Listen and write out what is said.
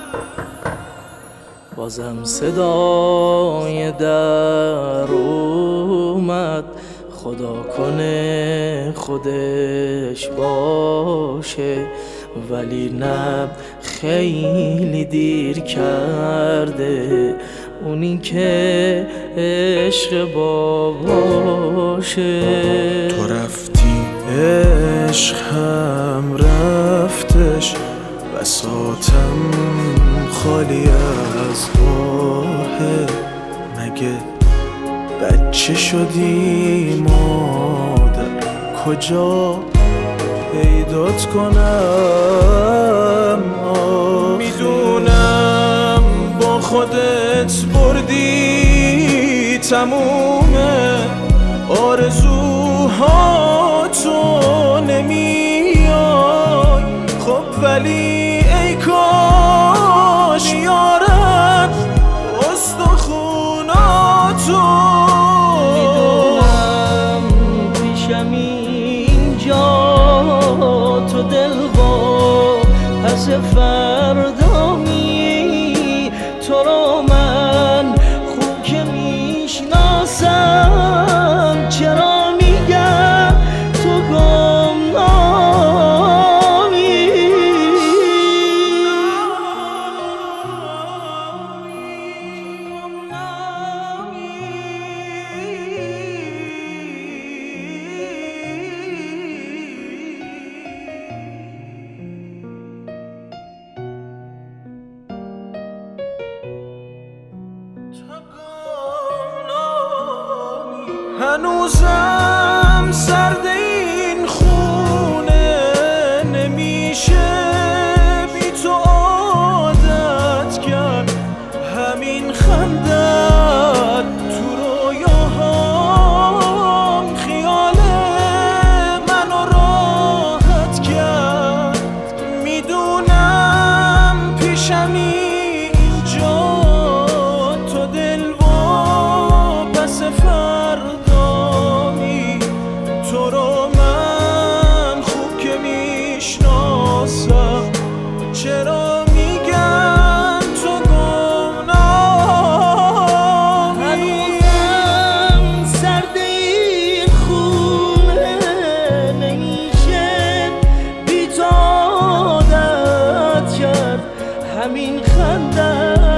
بازم صدای در اومد، خدا کنه خودش باشه، ولی نه خیلی دیر کرده اونی که عشق باباشه. تو رفتی عشق هم رفتش، بساطم خالی از راهه. مگه بچه شدی مادر، کجا پیدات کنم؟ میدونم با خودت بردی تمومه آرزوهاتو، نمیای خب ولی ای کاش یارم استخوناتو. میدونم پیشم اینجا تو دل با پس فردامی، تو رو من خوب که میشناسم، چرا میگم تو گمنامی؟ هنوزم سرد این خونه، نمیشه بی تو عادت کرد. همین خندت تو رویاهام خیال منو راحت کرد. میدونم پیشم اینجا تو دل و پس فردا، تو رو من خوب که میشناسم، چرا میگن تو گمنامی؟ هنوزم سرد این خونه، نمیشه بی تو عادت کرد. همین خنده